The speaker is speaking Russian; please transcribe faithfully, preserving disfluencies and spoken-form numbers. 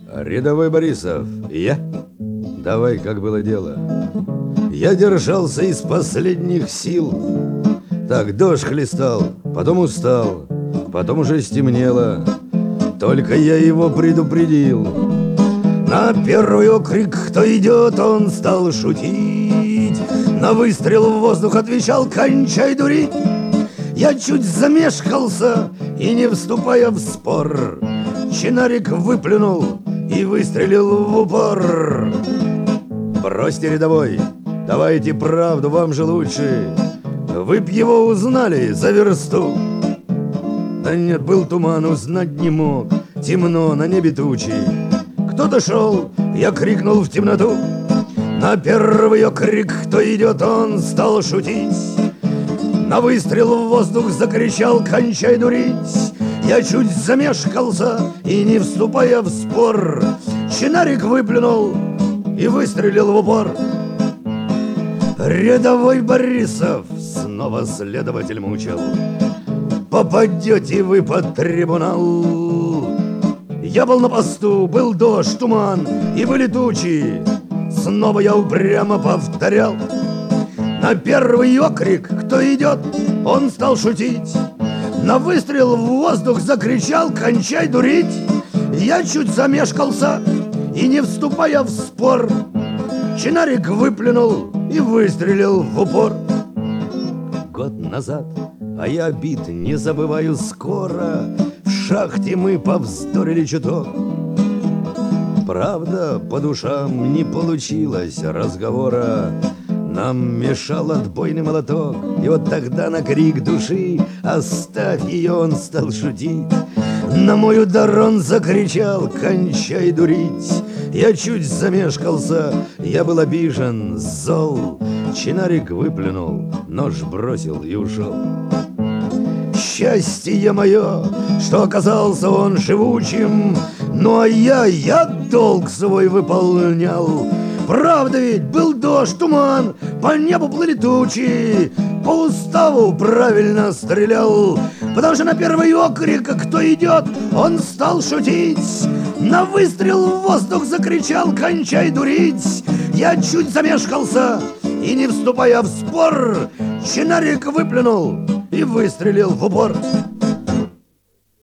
Рядовой Борисов, я? Давай, как было дело. Я держался из последних сил. Так, дождь хлестал, потом устал, потом уже стемнело. Только я его предупредил. На первый окрик, кто идет, он стал шутить. На выстрел в воздух отвечал: кончай дурить. Я чуть замешкался и, не вступая в спор, чинарик выплюнул и выстрелил в упор. Бросьте, рядовой, давайте правду, вам же лучше. Вы б его узнали за версту. Да нет, был туман, узнать не мог. Темно, на небе тучи. Кто-то шел, я крикнул в темноту. На первый окрик, кто идет, он стал шутить. На выстрел в воздух закричал: кончай дурить. Я чуть замешкался и, не вступая в спор, чинарик выплюнул и выстрелил в упор. Рядовой Борисов, снова следователь мучил, попадете вы под трибунал. Я был на посту, был дождь, туман и были тучи. Снова я упрямо повторял. На первый окрик, кто идет, он стал шутить. На выстрел в воздух закричал: кончай дурить. Я чуть замешкался и, не вступая в спор, чинарик выплюнул и выстрелил в упор. Год назад, а я обид не забываю скоро, в шахте мы повздорили чуток. Правда, по душам не получилось разговора. Нам мешал отбойный молоток. И вот тогда на крик души: оставь ее, он стал шутить. На мой удар он закричал: кончай дурить. Я чуть замешкался, я был обижен, зол. Чинарик выплюнул, нож бросил и ушел. Счастье мое, что оказался он живучим. Ну а я, я долг свой выполнял. Правда ведь, был дождь, туман, по небу плыли тучи. По уставу правильно стрелял, потому что на первый окрик, кто идет, он стал шутить. На выстрел в воздух закричал: кончай дурить. Я чуть замешкался и, не вступая в спор, чинарик выплюнул и выстрелил в упор.